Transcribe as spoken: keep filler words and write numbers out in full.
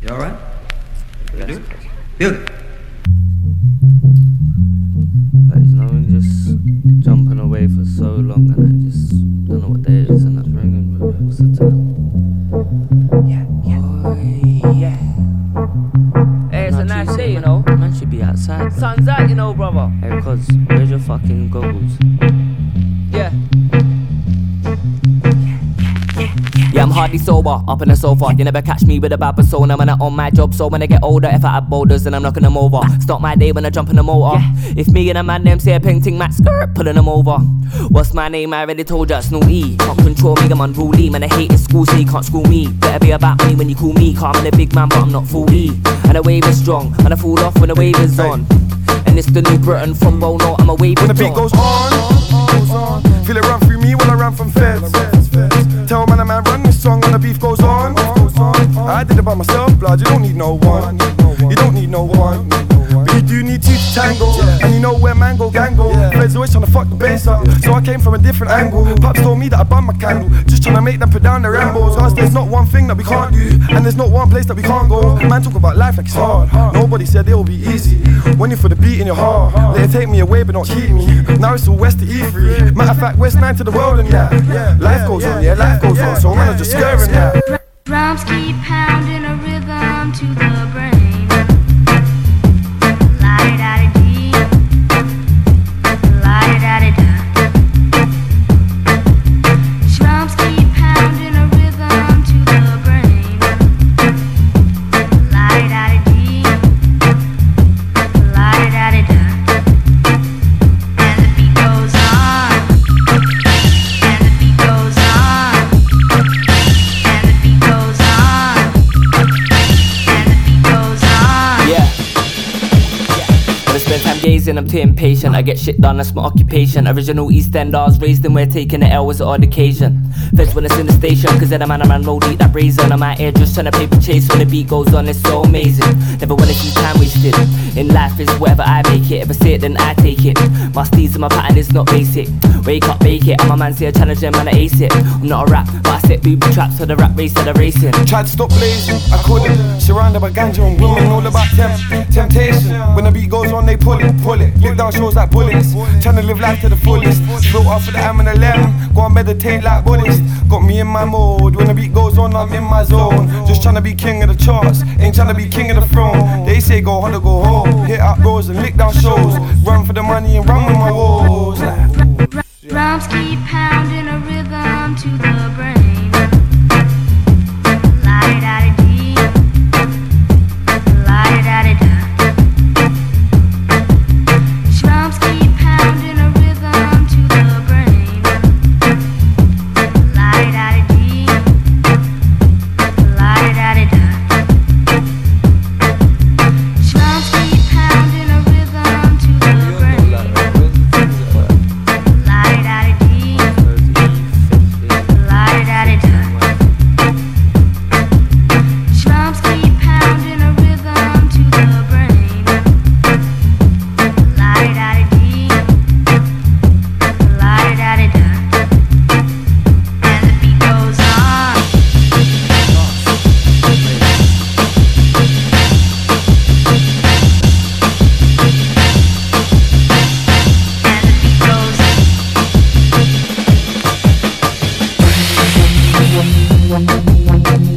You alright? You do it? Build it. Like, you know, we're just jumping away for so long and I just don't know what day it is and that's ringing, but what's the time? Yeah, yeah. Oh, yeah. Hey, it's a nice day, you know. Man should be outside. Sun's out, you know, brother. Hey, cuz, where's your fucking goggles? Yeah. Yeah, I'm hardly sober, up in the sofa. You never catch me with a bad persona when I'm on my job. So when I get older, if I have boulders, then I'm knocking them over. It's not my day when I jump in the motor. Yeah. If me and a man them say a painting mat skirt, pulling them over. What's my name? I already told ya, it's no E. Can't control me, I'm unruly. Man, I hate this school, so you can't school me. Better be about money when you call me. Car, I'm a big man, but I'm not full E. And the wave is strong, and I fall off when the wave is on. And it's the new Britain from Bono, I'm a wave when the beat goes on, goes on. Feel it run through me when I run from feds. Tell man a man run this song when the beef goes on. I did it by myself, blood, you don't need no one. You don't need no one. But you do need two to tango. And you know where mango gang go. Feds always trying to fuck the bass up, so I came from a different angle. Pops told me that I bump my candle, just trying to make them put down their Rambos. Cause there's not one thing that we can't do, and there's not one place that we can't go. Man talk about life like it's hard. Nobody said it will be easy. When you're for the beat in your heart, let it take me away but not keep me. Now it's all west to E three. Matter of fact, west nine to the world and yeah. Life goes on, yeah, life goes on. So man are just scaring that. Drums keep pounding a rhythm to the brain. La-di-da-di-dee, la-di-da-di-da. Drums keep pounding a rhythm to the brain. La-di-da-di-dee, la-di-da-di-da. And the beat goes on, and the beat goes on, and the beat goes on, and the beat goes on. Yeah. I spend time gazing, I'm too impatient. I get shit done, that's my occupation. Original East Enders, raised and we're taking the L was an odd occasion. Feds when it's in the station, cause then a man a man roll deep that brazen. I'm out here just trying to paper chase when the beat goes on, it's so amazing. Never wanna see time wasted. In life is whatever I make it. If I say it then I take it. My steez and my pattern is not basic. Wake up, bake it, I'm a man say I challenge them and I ace it. I'm not a rap, but I set booby traps for the rap race that I'm racing. Tried to stop blazing, I couldn't. Surrounded by ganja and women, all about temp- temptation. When the beat goes on, they pull it, pull it. Lick down shows like bullets. Trying to live life to the fullest. Built up for the M and the lemon. Go and meditate like Buddhist. Got me in my mode. When the beat goes on, I'm in my zone. Just trying to be king of the charts. Ain't trying to be king of the throne. They say go hard or go home. Hit up roads and lick down shows. Run for the money and run with my woes. Drums keep pounding a rhythm to the brain. La-di-da-di-dee, la-di-da-di-da. Drums keep pounding a rhythm to the brain. La-di-da-di-dee, la-di-da-di-da. Drums keep pounding a rhythm to the brain. La-di-da-di-dee, la-di-da-di-da. Drums keep pounding a rhythm to the brain. La-di-da-di-dee, la-di-da-di-da. And the beat goes on. And the beat goes on.